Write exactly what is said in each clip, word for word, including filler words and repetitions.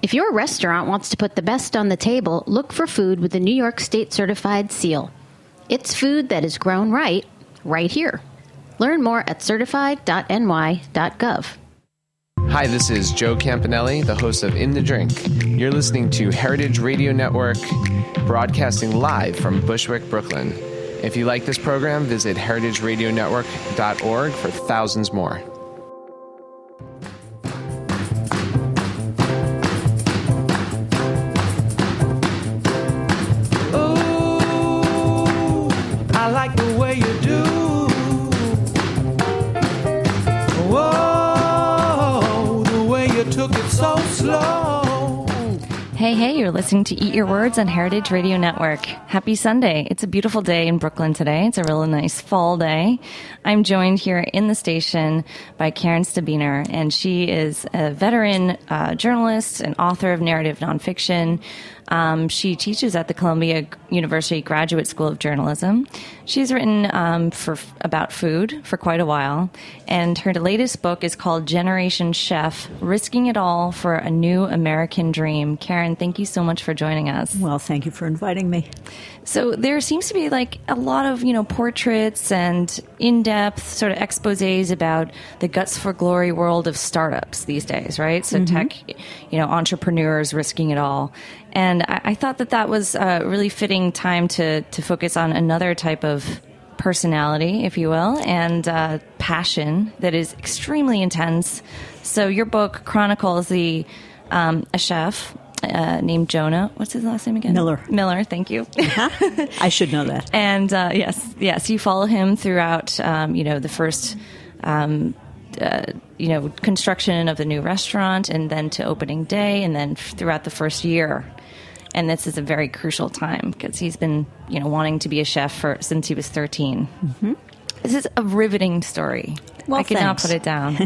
If your restaurant wants to put the best on the table, look for food with the New York State Certified Seal. It's food that is grown right, right here. Learn more at certified dot n y dot gov. Hi, this is Joe Campanelli, the host of In the Drink. You're listening to Heritage Radio Network, broadcasting live from Bushwick, Brooklyn. If you like this program, visit heritage radio network dot org for thousands more. Oh, I like the way you do. Whoa, the way you took it so slow. Hey, hey, you're listening to Eat Your Words on Heritage Radio Network. Happy Sunday. It's a beautiful day in Brooklyn today. It's a really nice fall day. I'm joined here in the station by Karen Stabiner, and she is a veteran uh, journalist and author of narrative nonfiction. Um, she teaches at the Columbia University Graduate School of Journalism. She's written um, for about food for quite a while, and her latest book is called Generation Chef, Risking It All for a New American Dream. Karen, thank you so much for joining us. Well, thank you for inviting me. So there seems to be like a lot of, you know, portraits and in-depth sort of exposés about the guts for glory world of startups these days, right? So mm-hmm. tech, you know, entrepreneurs risking it all. And I, I thought that that was a really fitting time to, to focus on another type of personality, if you will, and uh, passion that is extremely intense. So your book chronicles the um, a chef uh, named Jonah. What's his last name again? Miller. Miller, thank you. Uh-huh. I should know that. And uh, yes, yes, you follow him throughout, um, you know, the first, um, uh, you know, construction of the new restaurant, and then to opening day, and then throughout the first year. And this is a very crucial time because he's been, you know, wanting to be a chef for since he was thirteen. Mm-hmm. This is a riveting story. Well, I cannot thanks. put it down.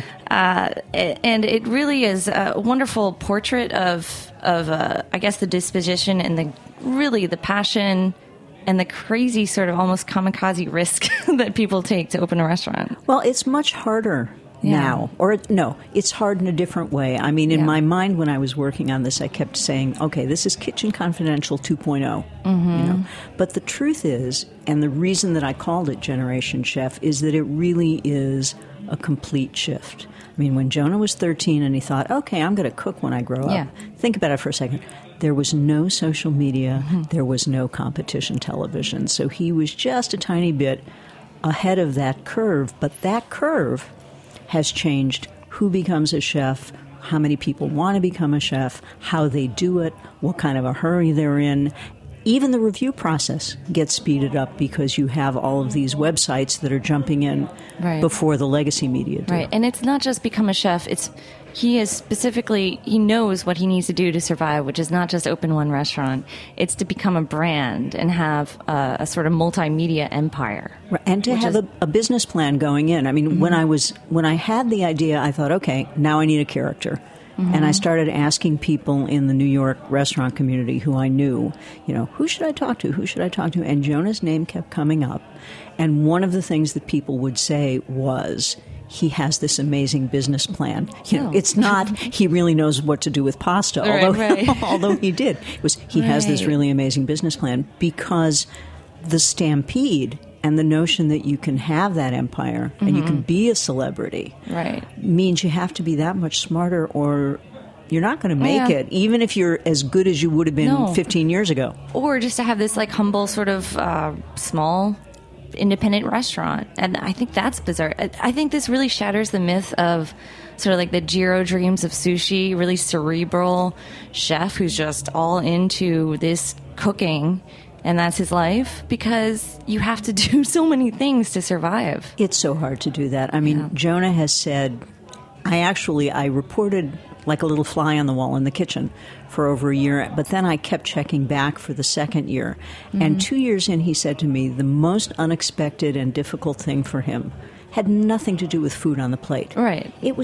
uh, and it really is a wonderful portrait of, of uh, I guess, the disposition and the really the passion and the crazy sort of almost kamikaze risk that people take to open a restaurant. Well, it's much harder yeah. now. Or, no, it's hard in a different way. I mean, in yeah. my mind when I was working on this, I kept saying, okay, this is Kitchen Confidential two point oh. Mm-hmm. You know? But the truth is, and the reason that I called it Generation Chef, is that it really is a complete shift. I mean, when Jonah was thirteen and he thought, okay, I'm going to cook when I grow yeah. up. Think about it for a second. There was no social media. Mm-hmm. There was no competition television. So he was just a tiny bit ahead of that curve. But that curve has changed who becomes a chef, how many people want to become a chef, how they do it, what kind of a hurry they're in. Even the review process gets speeded up because you have all of these websites that are jumping in right. before the legacy media do. Right, and it's not just become a chef, it's he is specifically, he knows what he needs to do to survive, which is not just open one restaurant. It's to become a brand and have a, a sort of multimedia empire. Right. And to have is, a, a business plan going in. I mean, mm-hmm. when I was when I had the idea, I thought, okay, now I need a character. Mm-hmm. And I started asking people in the New York restaurant community who I knew, you know, who should I talk to? Who should I talk to? And Jonah's name kept coming up. And one of the things that people would say was, he has this amazing business plan. You know, oh. it's not he really knows what to do with pasta, right, although right. although he did. It was he right. has this really amazing business plan because the stampede and the notion that you can have that empire mm-hmm. and you can be a celebrity right. means you have to be that much smarter or you're not going to make yeah. it, even if you're as good as you would have been no. fifteen years ago. Or just to have this like humble sort of uh, small independent restaurant. And I think that's bizarre. I, I think this really shatters the myth of sort of like the Jiro dreams of sushi, really cerebral chef who's just all into this cooking and that's his life, because you have to do so many things to survive. It's so hard to do that. I mean, yeah. Jonah has said, I actually, I reported like a little fly on the wall in the kitchen for over a year, but then I kept checking back for the second year. Mm-hmm. And two years in, he said to me, the most unexpected and difficult thing for him had nothing to do with food on the plate. Right. It was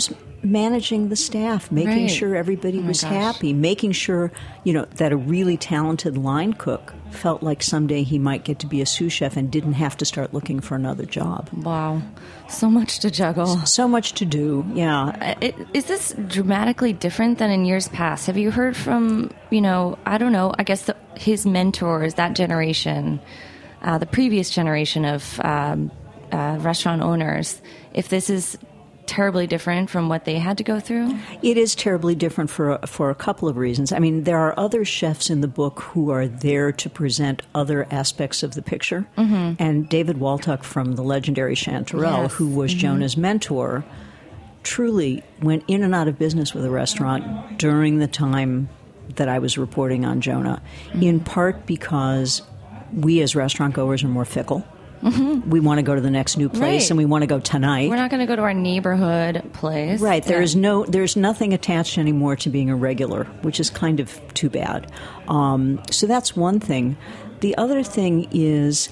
managing the staff, making Right. sure everybody Oh my was gosh. happy, making sure, you know, that a really talented line cook felt like someday he might get to be a sous chef and didn't have to start looking for another job. Wow. So much to juggle. So much to do, yeah. Uh, it- Is this dramatically different than in years past? Have you heard from, you know, I don't know, I guess the, his mentors, that generation, uh, the previous generation of um, uh, restaurant owners, if this is terribly different from what they had to go through? It is terribly different for for a couple of reasons. I mean, there are other chefs in the book who are there to present other aspects of the picture. Mm-hmm. And David Waltuck from the legendary Chanterelle, Yes. who was mm-hmm. Jonah's mentor, truly went in and out of business with a restaurant during the time that I was reporting on Jonah, mm-hmm. in part because we as restaurant goers are more fickle. Mm-hmm. We want to go to the next new place, Right. and we want to go tonight. We're not going to go to our neighborhood place. Right. There Yeah. is no. There's nothing attached anymore to being a regular, which is kind of too bad. Um, so that's one thing. The other thing is,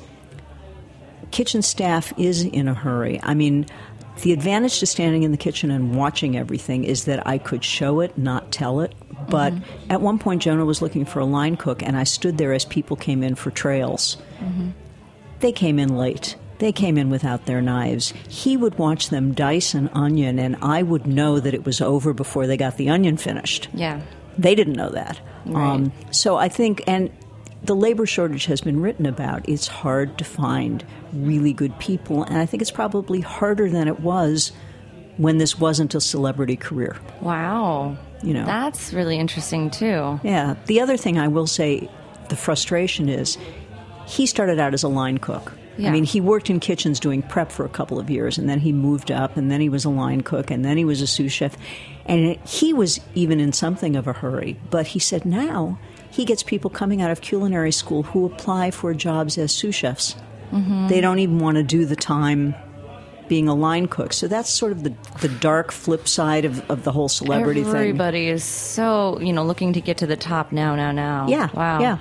kitchen staff is in a hurry. I mean, the advantage to standing in the kitchen and watching everything is that I could show it, not tell it. But mm-hmm. at one point, Jonah was looking for a line cook, and I stood there as people came in for trails. Mm-hmm. They came in late. They came in without their knives. He would watch them dice an onion, and I would know that it was over before they got the onion finished. Yeah. They didn't know that. Right. Um, so I think, and the labor shortage has been written about. It's hard to find really good people, and I think it's probably harder than it was when this wasn't a celebrity career. Wow. You know. That's really interesting, too. Yeah. The other thing I will say, the frustration is, he started out as a line cook. Yeah. I mean, he worked in kitchens doing prep for a couple of years, and then he moved up, and then he was a line cook, and then he was a sous chef. And it, he was even in something of a hurry. But he said now he gets people coming out of culinary school who apply for jobs as sous chefs. Mm-hmm. They don't even want to do the time being a line cook. So that's sort of the, the dark flip side of, of the whole celebrity Everybody thing. Everybody is so, you know, looking to get to the top now, now, now. Yeah. Wow. Yeah.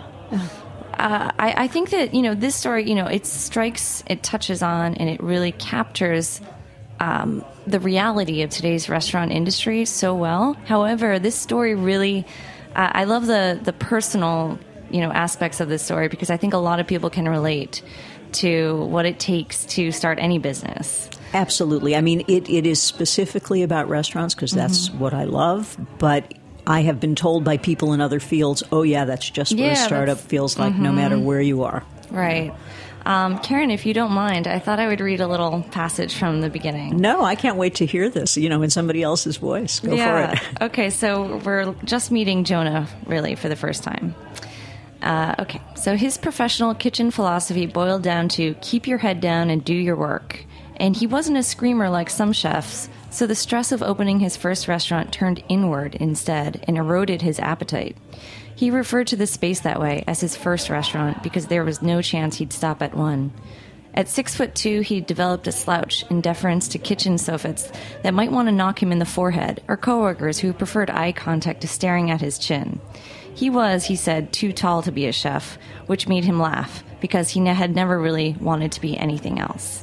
Uh, I, I think that, you know, this story, you know, it strikes, it touches on, and it really captures um, the reality of today's restaurant industry so well. However, this story really, uh, I love the, the personal, you know, aspects of this story, because I think a lot of people can relate to what it takes to start any business. Absolutely. I mean, it, it is specifically about restaurants because that's mm-hmm. what I love, but I have been told by people in other fields, oh, yeah, that's just what yeah, a startup feels like mm-hmm. no matter where you are. Right. Um, Karen, if you don't mind, I thought I would read a little passage from the beginning. No, I can't wait to hear this, you know, in somebody else's voice. Go yeah. for it. Okay, so we're just meeting Jonah, really, for the first time. Uh, okay, so his professional kitchen philosophy boiled down to keep your head down and do your work. And he wasn't a screamer like some chefs, so the stress of opening his first restaurant turned inward instead and eroded his appetite. He referred to the space that way as his first restaurant because there was no chance he'd stop at one. At six foot two, he developed a slouch in deference to kitchen sophits that might want to knock him in the forehead, or coworkers who preferred eye contact to staring at his chin. He was, he said, too tall to be a chef, which made him laugh because he ne- had never really wanted to be anything else.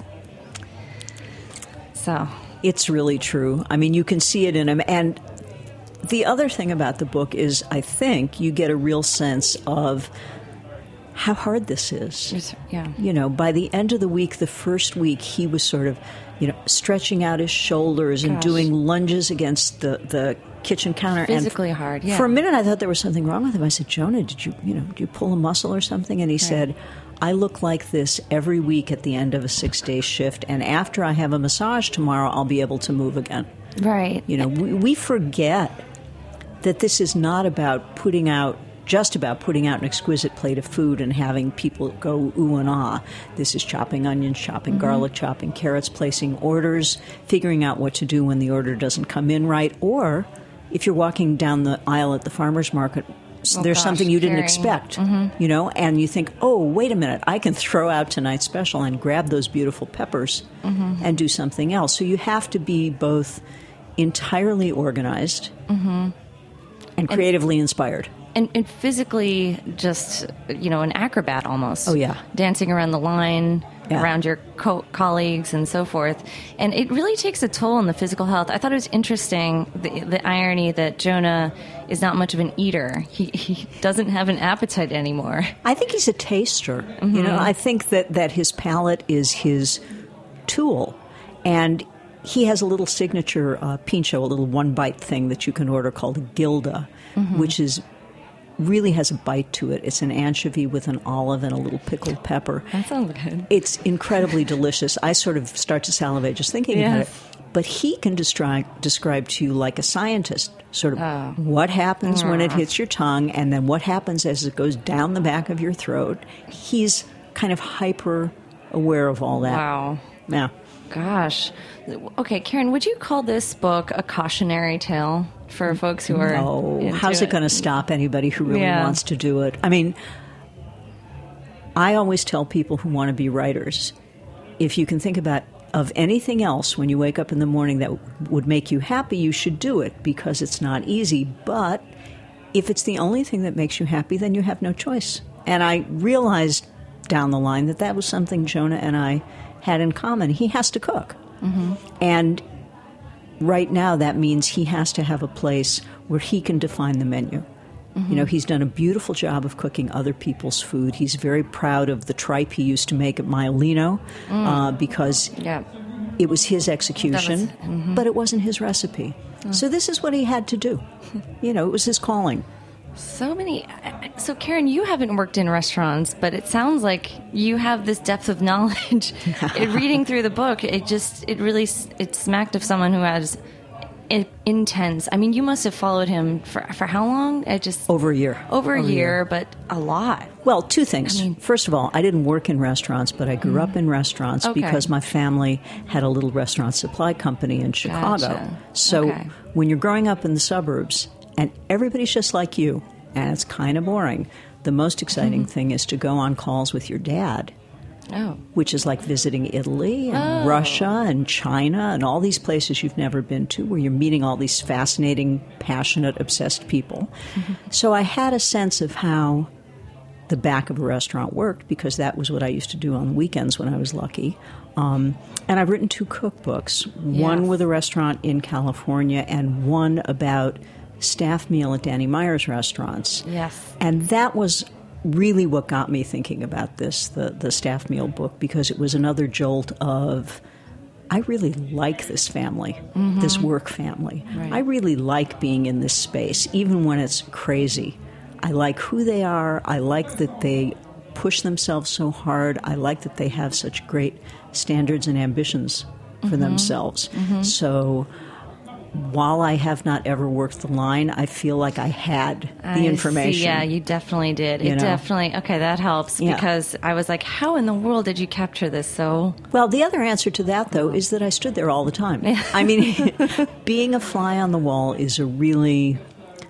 So it's really true. I mean, you can see it in him. And the other thing about the book is, I think, you get a real sense of how hard this is. It's, yeah. You know, by the end of the week, the first week, he was sort of, you know, stretching out his shoulders and Gosh. doing lunges against the, the kitchen counter. Physically and hard, yeah. For a minute, I thought there was something wrong with him. I said, Jonah, did you, you know, did you pull a muscle or something? And he right. said, I look like this every week at the end of a six-day shift, and after I have a massage tomorrow, I'll be able to move again. Right. You know, we, we forget that this is not about putting out, just about putting out an exquisite plate of food and having people go ooh and ah. This is chopping onions, chopping mm-hmm. garlic, chopping carrots, placing orders, figuring out what to do when the order doesn't come in right, or if you're walking down the aisle at the farmer's market, Oh, there's gosh, something you didn't carrying. expect, mm-hmm. you know, and you think, oh, wait a minute, I can throw out tonight's special and grab those beautiful peppers mm-hmm. and do something else. So you have to be both entirely organized mm-hmm. and creatively and, inspired. And, and physically just, you know, an acrobat almost. Oh, yeah. Dancing around the line, Yeah. around your co- colleagues and so forth. And it really takes a toll on the physical health. I thought it was interesting, the, the irony that Jonah is not much of an eater. He, he doesn't have an appetite anymore. I think he's a taster. Mm-hmm. You know, I think that, that his palate is his tool. And he has a little signature uh, pincho, a little one-bite thing that you can order called a Gilda, mm-hmm. which is really has a bite to it. It's an anchovy with an olive and a little pickled pepper. That sounds good. It's incredibly delicious. I sort of start to salivate just thinking yes. about it. But he can describe, describe to you like a scientist, sort of oh. what happens mm. when it hits your tongue and then what happens as it goes down the back of your throat. He's kind of hyper aware of all that. Wow. Yeah. Gosh. Okay, Karen, would you call this book a cautionary tale for folks who are No. How's it, it going to stop anybody who really yeah. wants to do it? I mean, I always tell people who want to be writers, if you can think about of anything else when you wake up in the morning that would make you happy, you should do it because it's not easy. But if it's the only thing that makes you happy, then you have no choice. And I realized down the line that that was something Jonah and I had in common. He has to cook. Mm-hmm. And right now that means he has to have a place where he can define the menu. Mm-hmm. You know, he's done a beautiful job of cooking other people's food. He's very proud of the tripe he used to make at Maialino mm. uh, because yeah. it was his execution, was, mm-hmm. but it wasn't his recipe. Mm. So this is what he had to do. You know, it was his calling. So many. So, Karen, you haven't worked in restaurants, but it sounds like you have this depth of knowledge. it, reading through the book, it just, it really, it smacked of someone who has it, intense. I mean, you must have followed him for for how long? I just over a year. Over a over year, year, but a lot. Well, two things. I mean, First of all, I didn't work in restaurants, but I grew mm. up in restaurants okay. because my family had a little restaurant supply company in Chicago. Gotcha. So okay. when you're growing up in the suburbs and everybody's just like you, and it's kind of boring, the most exciting mm-hmm. thing is to go on calls with your dad. Oh. Which is like visiting Italy and oh. Russia and China and all these places you've never been to where you're meeting all these fascinating, passionate, obsessed people. Mm-hmm. So I had a sense of how the back of a restaurant worked because that was what I used to do on the weekends when I was lucky. Um, and I've written two cookbooks, yes. one with a restaurant in California and one about staff meal at Danny Meyer's restaurants. Yes. And that was really what got me thinking about this, the, the staff meal book, because it was another jolt of, I really like this family, mm-hmm. this work family. Right. I really like being in this space, even when it's crazy. I like who they are. I like that they push themselves so hard. I like that they have such great standards and ambitions for mm-hmm. themselves. Mm-hmm. So while I have not ever worked the line, I feel like I had the I information. See, yeah, you definitely did. You it know? definitely, okay, that helps yeah. because I was like, how in the world did you capture this so? Well, the other answer to that, though, is that I stood there all the time. I mean, being a fly on the wall is a really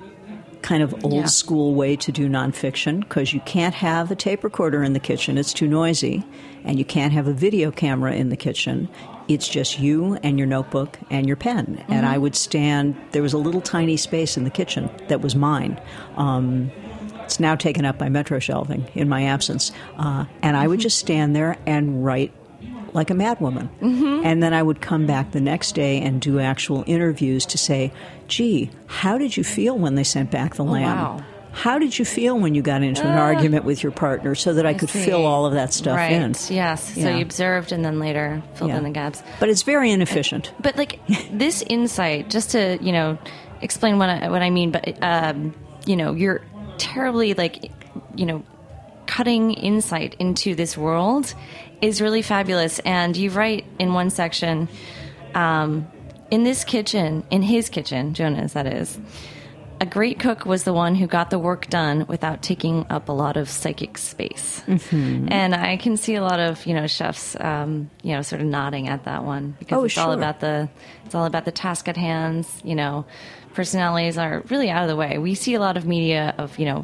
kind of old yeah. school way to do nonfiction because you can't have a tape recorder in the kitchen. It's too noisy. And you can't have a video camera in the kitchen. It's just you and your notebook and your pen. Mm-hmm. And I would stand, there was a little tiny space in the kitchen that was mine. Um, it's now taken up by Metro Shelving in my absence. Uh, and I would just stand there and write like a madwoman. Mm-hmm. And then I would come back the next day and do actual interviews to say, gee, how did you feel when they sent back the oh, lamb? Wow. How did you feel when you got into an uh, argument with your partner so that I, I could see. fill all of that stuff right. in? Yes. Yeah. So you observed and then later filled yeah. in the gaps. But it's very inefficient. But, but like this insight, just to, you know, explain what I, what I mean, but, um, you know, you're terribly like, you know, cutting insight into this world is really fabulous. And you write in one section, um, in this kitchen, in his kitchen, Jonah's that is, a great cook was the one who got the work done without taking up a lot of psychic space. Mm-hmm. And I can see a lot of, you know, chefs, um, you know, sort of nodding at that one because oh, it's sure. all about the, it's all about the task at hand. You know, personalities are really out of the way. We see a lot of media of, you know,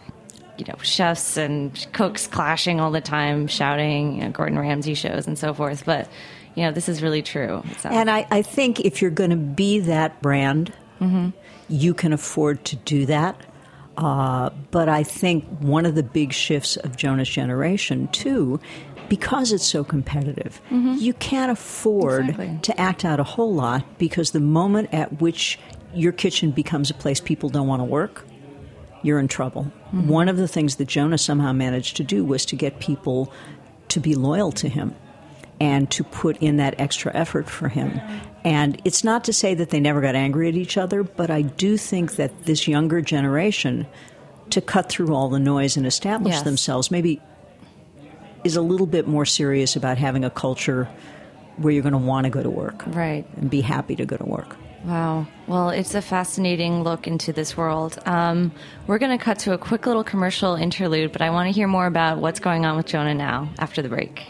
you know, chefs and cooks clashing all the time, shouting, you know, Gordon Ramsay shows and so forth. But, you know, this is really true. And I, I think if you're going to be that brand, mm-hmm. you can afford to do that. Uh, but I think one of the big shifts of Jonah's generation, too, because it's so competitive, mm-hmm. you can't afford exactly. to act out a whole lot, because the moment at which your kitchen becomes a place people don't want to work, you're in trouble. Mm-hmm. One of the things that Jonah somehow managed to do was to get people to be loyal to him and to put in that extra effort for him. And it's not to say that they never got angry at each other, but I do think that this younger generation, to cut through all the noise and establish yes. themselves, maybe is a little bit more serious about having a culture where you're going to want to go to work. Right. And be happy to go to work. Wow. Well, it's a fascinating look into this world. Um, we're going to cut to a quick little commercial interlude, but I want to hear more about what's going on with Jonah now after the break.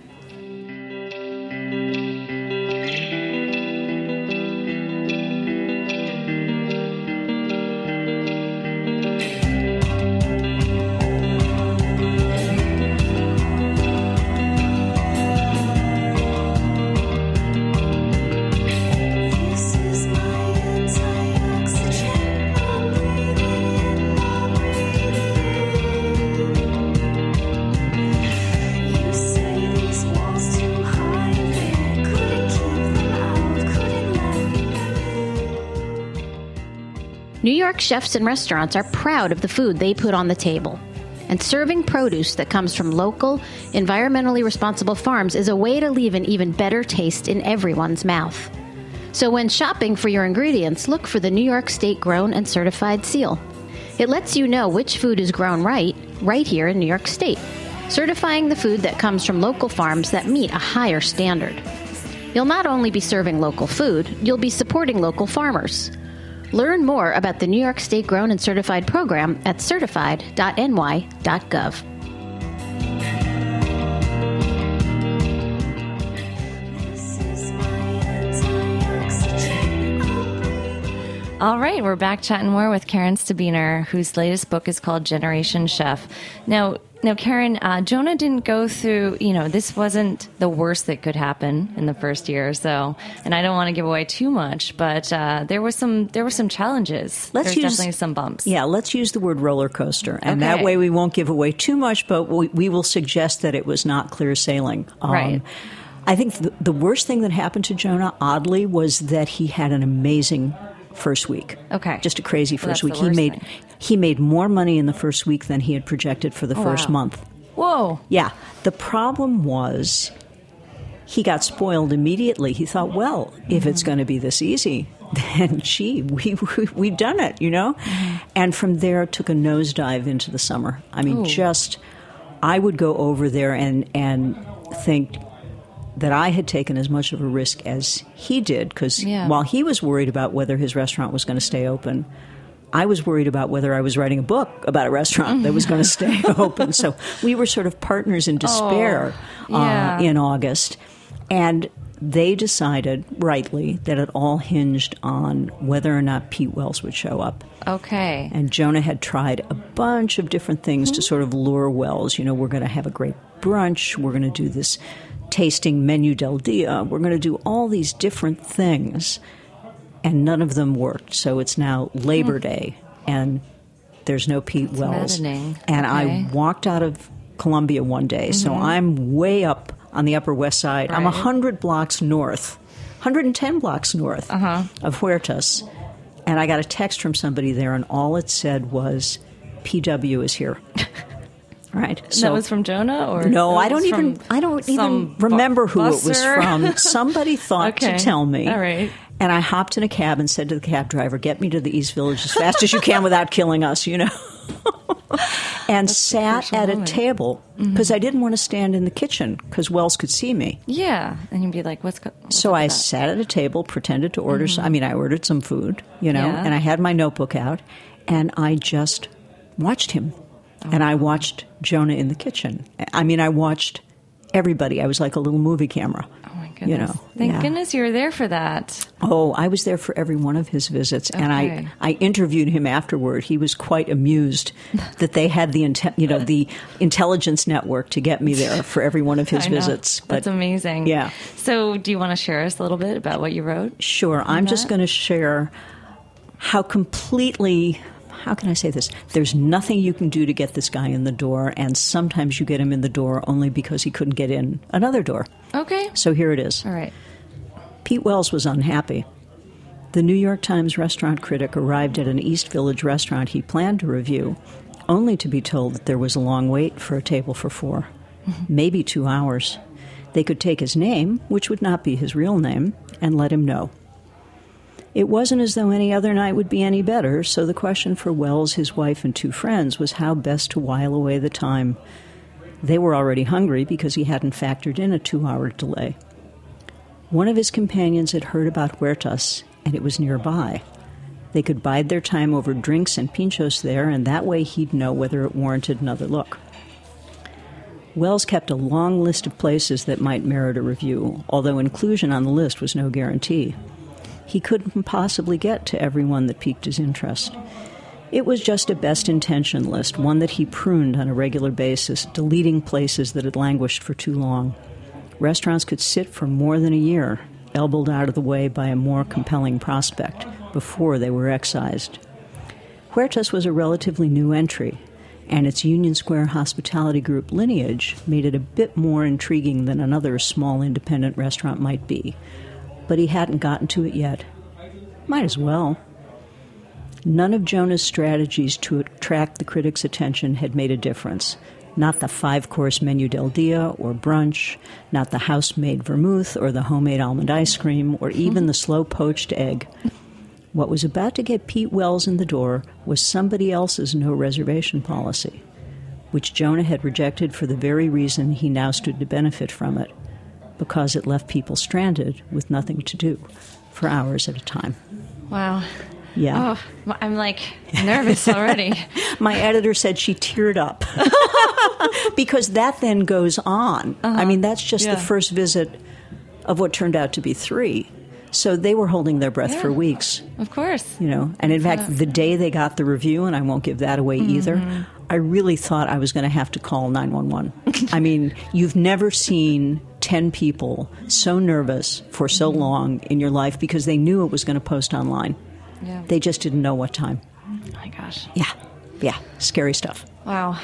New York chefs and restaurants are proud of the food they put on the table. And serving produce that comes from local, environmentally responsible farms is a way to leave an even better taste in everyone's mouth. So when shopping for your ingredients, look for the New York State Grown and Certified seal. It lets you know which food is grown right, right here in New York State, certifying the food that comes from local farms that meet a higher standard. You'll not only be serving local food, you'll be supporting local farmers. Learn more about the New York State Grown and Certified program at certified dot n y dot gov. All right, we're back chatting more with Karen Stabiner, whose latest book is called Generation Chef. Now, now, Karen, uh, Jonah didn't go through, you know, this wasn't the worst that could happen in the first year or so. And I don't want to give away too much, but uh, there was some there were some challenges. Let's There's use, definitely some bumps. Yeah, let's use the word roller coaster. And Okay. that way we won't give away too much, but we, we will suggest that it was not clear sailing. Um, Right. I think the, the worst thing that happened to Jonah, oddly, was that he had an amazing first week. Okay. Just a crazy Well, first that's week. the He worst made thing. he made more money in the first week than he had projected for the Oh, first wow. month. Whoa. Yeah. The problem was he got spoiled immediately. He thought, well, if Mm-hmm. it's going to be this easy, then gee, we, we we've done it, you know? Mm-hmm. And from there took a nosedive into the summer. I mean, Ooh. just I would go over there and and think that I had taken as much of a risk as he did, because Yeah. while he was worried about whether his restaurant was going to stay open, I was worried about whether I was writing a book about a restaurant that was going to stay open. So we were sort of partners in despair Oh, yeah. uh, in August. And they decided, rightly, that it all hinged on whether or not Pete Wells would show up. Okay. And Jonah had tried a bunch of different things to sort of lure Wells. You know, we're going to have a great brunch. We're going to do this tasting menu del dia. We're going to do all these different things. And none of them worked. So it's now Labor Day, and there's no Pete That's Wells. maddening. And Okay. I walked out of Columbia one day. So I'm way up on the Upper West Side. I'm Right. one hundred blocks north, one hundred ten blocks north Uh-huh. of Huertas. And I got a text from somebody there, and all it said was, P W is here. Right. And that was from Jonah, or No, that I don't was even from I don't even some bu- remember who it was busser? from. Somebody thought Okay. to tell me. All right. And I hopped in a cab and said to the cab driver, "Get me to the East Village as fast as you can without killing us," you know. And sat crucial at a moment. table because I didn't want to stand in the kitchen because Wells could see me. Yeah, and you'd be like, "What's go?" What's So up I with that? sat at a table, pretended to order some. I mean, I ordered some food, you know, Yeah. and I had my notebook out, and I just watched him. And I watched Jonah in the kitchen. I mean, I watched everybody. I was like a little movie camera. Oh my goodness! You know, Thank yeah. goodness you were there for that. Oh, I was there for every one of his visits, and Okay. I, I interviewed him afterward. He was quite amused that they had the inte- you know the intelligence network to get me there for every one of his I know. visits. That's amazing. yeah. So, do you want to share us a little bit about what you wrote? Sure, I'm just that? going to share how completely how can I say this? There's nothing you can do to get this guy in the door, and sometimes you get him in the door only because he couldn't get in another door. Okay. So here it is. All right. Pete Wells was unhappy. The New York Times restaurant critic arrived at an East Village restaurant he planned to review, only to be told that there was a long wait for a table for four, mm-hmm. maybe two hours. They could take his name, which would not be his real name, and let him know. It wasn't as though any other night would be any better, so the question for Wells, his wife, and two friends was how best to while away the time. They were already hungry because he hadn't factored in a two-hour delay. One of his companions had heard about Huertas, and it was nearby. They could bide their time over drinks and pinchos there, and that way he'd know whether it warranted another look. Wells kept a long list of places that might merit a review, although inclusion on the list was no guarantee. He couldn't possibly get to every one that piqued his interest. It was just a best-intention list, one that he pruned on a regular basis, deleting places that had languished for too long. Restaurants could sit for more than a year, elbowed out of the way by a more compelling prospect, before they were excised. Huertas was a relatively new entry, and its Union Square hospitality group lineage made it a bit more intriguing than another small independent restaurant might be. But he hadn't gotten to it yet. Might as well. None of Jonah's strategies to attract the critic's attention had made a difference. Not the five-course menu del dia or brunch, not the house-made vermouth or the homemade almond ice cream or even the slow-poached egg. What was about to get Pete Wells in the door was somebody else's no-reservation policy, which Jonah had rejected for the very reason he now stood to benefit from it, because it left people stranded with nothing to do for hours at a time. Wow. Yeah. Oh, I'm like nervous already. My editor said she teared up because that then goes on. Uh-huh. I mean, that's just yeah. the first visit of what turned out to be three. So they were holding their breath yeah. for weeks. Of course. You know, and in fact, yeah. the day they got the review, and I won't give that away mm-hmm. either, I really thought I was going to have to call nine one one. I mean, you've never seen ten people so nervous for so mm-hmm. long in your life because they knew it was going to post online. Yeah. They just didn't know what time. Oh, my gosh. Yeah. Yeah. Scary stuff. Wow.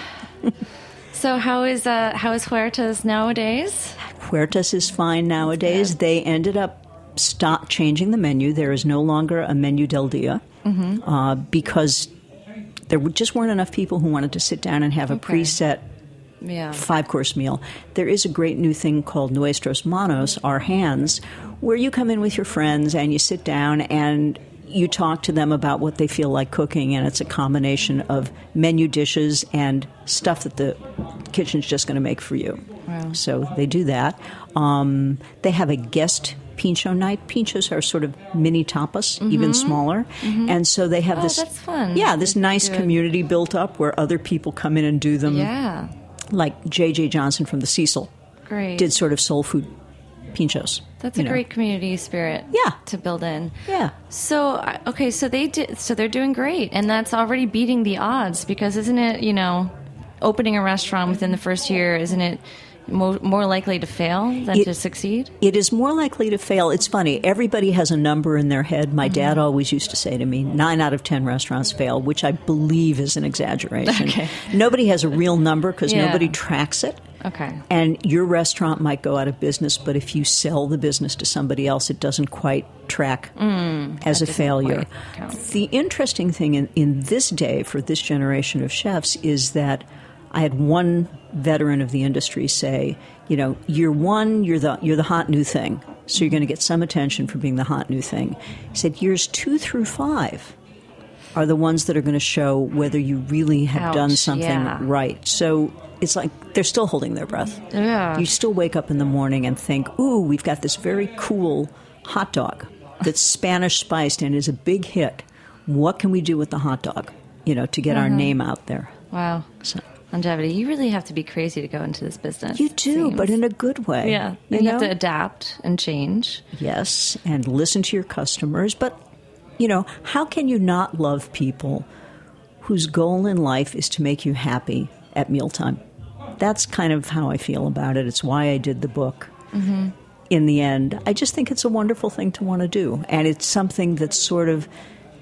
So how is uh, how is Huertas nowadays? Huertas is fine nowadays. Yeah. They ended up stop changing the menu. There is no longer a menu del dia mm-hmm. uh, because there just weren't enough people who wanted to sit down and have a okay. preset yeah. five-course meal. There is a great new thing called Nuestros Manos, Our Hands, where you come in with your friends and you sit down and you talk to them about what they feel like cooking, and it's a combination of menu dishes and stuff that the kitchen's just going to make for you. Wow. So they do that. Um, they have a guest pincho night. Pinchos are sort of mini tapas, mm-hmm. even smaller. Mm-hmm. And so they have oh, this that's fun. Yeah, this that's nice good. community built up where other people come in and do them. Yeah. Like J J Johnson from the Cecil. Great. Did sort of soul food pinchos. That's a know. great community spirit yeah. to build in. Yeah. So, okay, so they did, so they're doing great, and that's already beating the odds because isn't it, you know, opening a restaurant within the first year, isn't it more, more likely to fail than it, to succeed? It is more likely to fail. It's funny. Everybody has a number in their head. My mm-hmm. dad always used to say to me, nine out of ten restaurants fail, which I believe is an exaggeration. Okay. Nobody has a real number because yeah. nobody tracks it. Okay. And your restaurant might go out of business, but if you sell the business to somebody else, it doesn't quite track mm, as a failure. The interesting thing in, in this day for this generation of chefs is that I had one veteran of the industry say, you know, year one, you're the you're the hot new thing, so you're going to get some attention for being the hot new thing. He said years two through five are the ones that are going to show whether you really have Ouch, done something yeah. right. So it's like they're still holding their breath. Yeah. You still wake up in the morning and think, ooh, we've got this very cool hot dog that's Spanish spiced and is a big hit. What can we do with the hot dog, you know, to get mm-hmm. our name out there? Wow. So. Longevity. You really have to be crazy to go into this business. You do, seems. But in a good way. Yeah. You, you know? have to adapt and change. Yes, and listen to your customers. But, you know, how can you not love people whose goal in life is to make you happy at mealtime? That's kind of how I feel about it. It's why I did the book. Mm-hmm. In the end, I just think it's a wonderful thing to want to do. And it's something that's sort of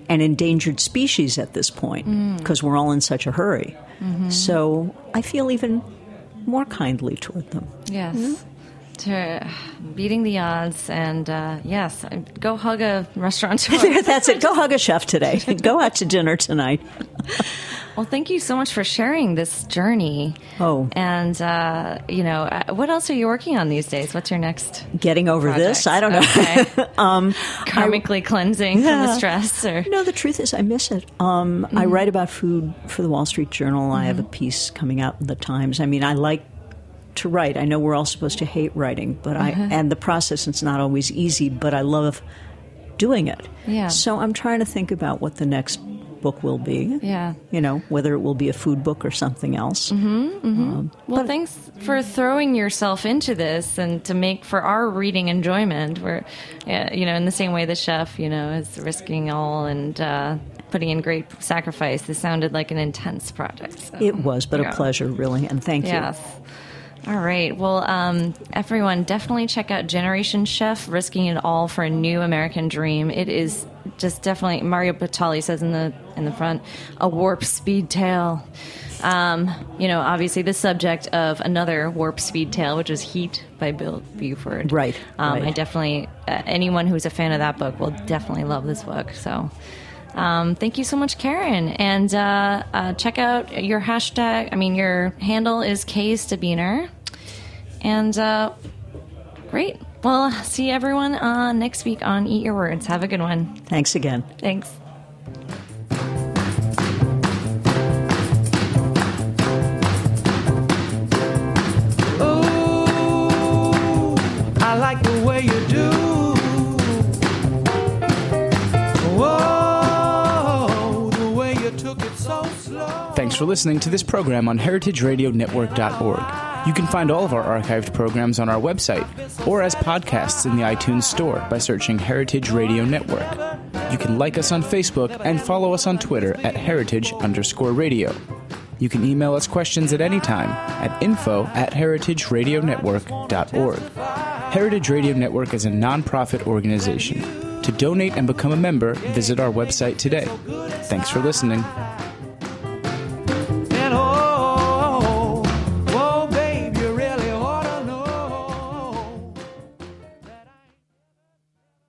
an endangered species at this point because mm. we're all in such a hurry. Mm-hmm. So I feel even more kindly toward them. Yes. Mm-hmm. To beating the odds, and uh, yes, go hug a restaurateur. That's it. Go hug a chef today. Go out to dinner tonight. Well, thank you so much for sharing this journey. Oh. And, uh, you know, what else are you working on these days? What's your next Getting over project? this? I don't know. Okay. um, Karmically I, cleansing yeah. from the stress? Or? No, the truth is I miss it. Um, mm-hmm. I write about food for the Wall Street Journal. Mm-hmm. I have a piece coming out in the Times. I mean, I like to write. I know we're all supposed to hate writing, but mm-hmm. I and the process is not always easy, but I love doing it. Yeah. So I'm trying to think about what the next book will be. Yeah. You know, whether it will be a food book or something else. Mm-hmm, mm-hmm. Um, well, thanks for throwing yourself into this and to make for our reading enjoyment. Where, yeah, you know, in the same way the chef, you know, is risking all and uh, putting in great sacrifice. This sounded like an intense project. So, it was, but yeah. a pleasure, really, and thank you. Yes. All right. Well, um, everyone, definitely check out Generation Chef, Risking It All for a New American Dream. It is just definitely, Mario Batali says in the in the front, a warp speed tale. Um, you know, obviously the subject of another warp speed tale, which is Heat by Bill Buford. Right. Um, right. I definitely, uh, anyone who's a fan of that book will definitely love this book. So... Um, thank you so much, Karen. And uh, uh, check out your hashtag. I mean, your handle is Kstabiner. And uh, great. Well, see everyone uh, next week on Eat Your Words. Have a good one. Thanks again. Thanks. Oh, I like the way you do. Thanks for listening to this program on heritage radio network dot org. You can find all of our archived programs on our website or as podcasts in the iTunes Store by searching Heritage Radio Network. You can like us on Facebook and follow us on Twitter at heritage underscore radio. You can email us questions at any time at info at heritage radio network dot org. Heritage Radio Network is a nonprofit organization. To donate and become a member, visit our website today. Thanks for listening.